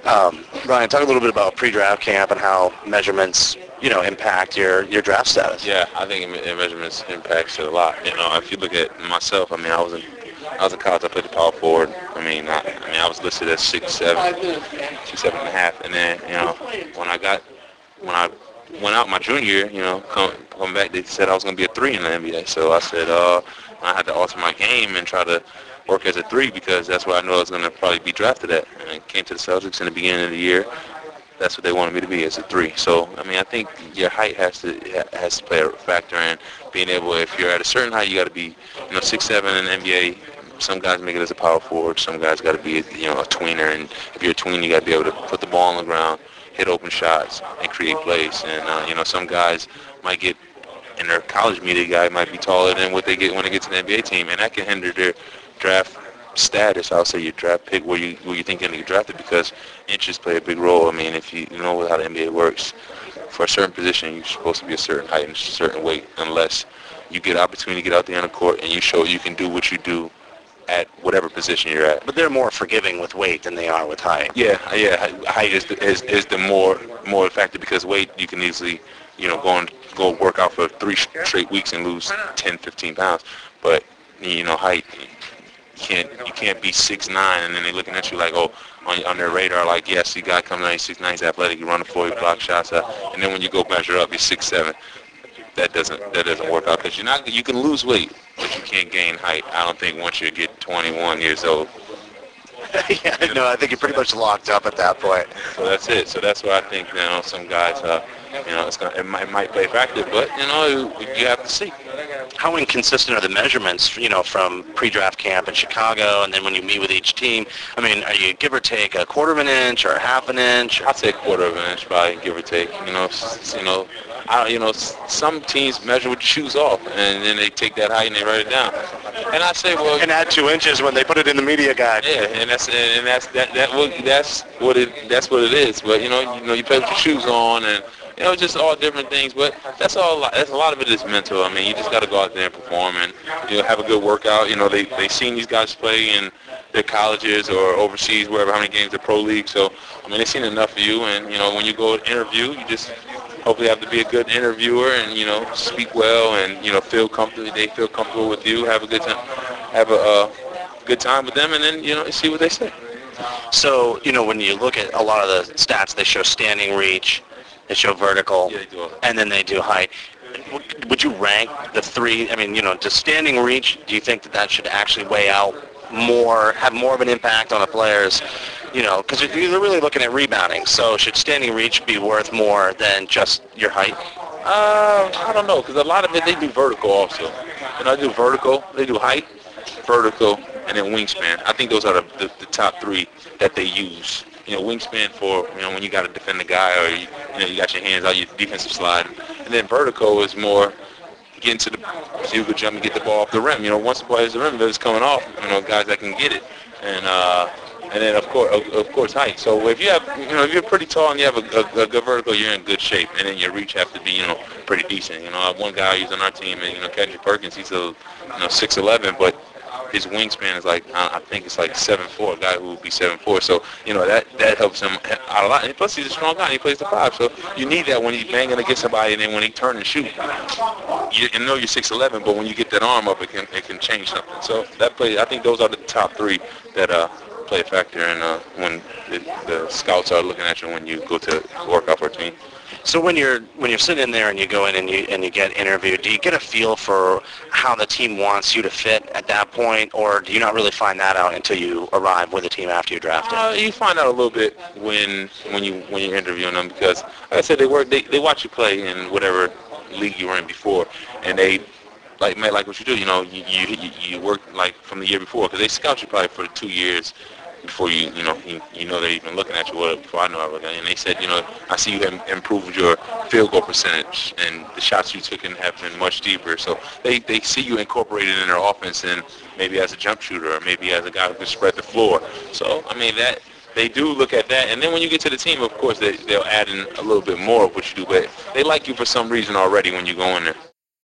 Ryan, talk a little bit about pre-draft camp and how measurements, impact your draft status. Yeah, I think measurements impacts it a lot. If you look at myself, I was in college. I played the power forward. I was listed as 6'7", 6'7.5", and then when I went out my junior year, come back, they said I was going to be a 3 in the NBA. So I said I had to alter my game and try to work as a 3 because that's where I know I was going to probably be drafted at. And I came to the Celtics in the beginning of the year. That's what they wanted me to be, as a 3. So, I think your height has to play a factor in being able, if you're at a certain height, you got to be, 6'7" in the NBA. Some guys make it as a power forward. Some guys got to be, a tweener. And if you're a tween, you got to be able to put the ball on the ground, hit open shots, and create plays. And, some guys might get, in their college media guy might be taller than what they get when they get to the NBA team. And that can hinder their draft status. I'll say your draft pick, where you think you're going to get drafted, because inches play a big role. If you know how the NBA works, for a certain position, you're supposed to be a certain height and a certain weight, unless you get opportunity to get out there on the court and you show you can do what you do at whatever position you're at. But they're more forgiving with weight than they are with height. Yeah. Height is the more factor, because weight you can easily, go work out for 3 straight weeks and lose 10, 15 pounds. But height, you can't be 6'9", and then they're looking at you like, on their radar, like, yes, you got coming out, he's 6'9", he's athletic, you run the floor, you block shots out, and then when you go measure up, you're 6'7". That doesn't work out, because you can lose weight, but you can't gain height. I don't think once you get 21 years old. Yeah, no, I think you're pretty much locked up at that point. So that's it. So that's why I think some guys, it might play a factor, but you have to see. How inconsistent are the measurements, from pre-draft camp in Chicago, and then when you meet with each team? Are you give or take a quarter of an inch or a half an inch? I'd say a quarter of an inch, probably, give or take. Some teams measure with shoes off, and then they take that height and they write it down. And I say, well, and add 2 inches when they put it in the media guide. Yeah, and that's what it is. But you play with your shoes on, and just all different things. But that's all. That's a lot of it is mental. You just got to go out there and perform, and have a good workout. They seen these guys play in their colleges or overseas, wherever, how many games the pro league. So they've seen enough of you, and when you go to interview, you just hopefully have to be a good interviewer and speak well and feel comfortable. They feel comfortable with you. Have a good time with them, and then see what they say. So when you look at a lot of the stats, they show standing reach, they show vertical, yeah, they do. And then they do height. Would you rank the 3? Does standing reach, do you think that should actually weigh out more, have more of an impact on the players? Because you're really looking at rebounding. So should standing reach be worth more than just your height? I don't know, because a lot of it, they do vertical also. They do vertical, they do height, vertical, and then wingspan. I think those are the top 3 that they use. Wingspan for, when you got to defend the guy, or you got your hands out, your defensive slide. And then vertical is more getting to so you could jump and get the ball off the rim. Once the ball hits the rim, it's coming off. Guys that can get it. And then of course height. So if you have, if you're pretty tall and you have a good vertical, you're in good shape. And then your reach have to be, pretty decent. I have one guy who's on our team, and Kendrick Perkins. He's a 6'11", but his wingspan is I think it's 7'4", a guy who would be 7'4". So, that helps him out a lot. And plus, he's a strong guy, and he plays the 5. So you need that when he's banging against somebody, and then when he turn and shoot. You're 6'11", but when you get that arm up, it can change something. So I think those are the top 3 that play a factor in when the scouts are looking at you when you go to work out for a team. So when you're sitting in there and you go in and you get interviewed, do you get a feel for how the team wants you to fit at that point, or do you not really find that out until you arrive with the team after you're drafted? You find out a little bit when you're interviewing them, because like I said, they watch you play in whatever league you were in before, and they like what you do. You work from the year before, because they scout you probably for 2 years before they're even looking at you. Well, before I know I was, and they said, I see you have improved your field goal percentage, and the shots you took have been much deeper. So they see you incorporated in their offense, and maybe as a jump shooter, or maybe as a guy who can spread the floor. So that they do look at that, and then when you get to the team, of course, they'll add in a little bit more of what you do. But they like you for some reason already when you go in there.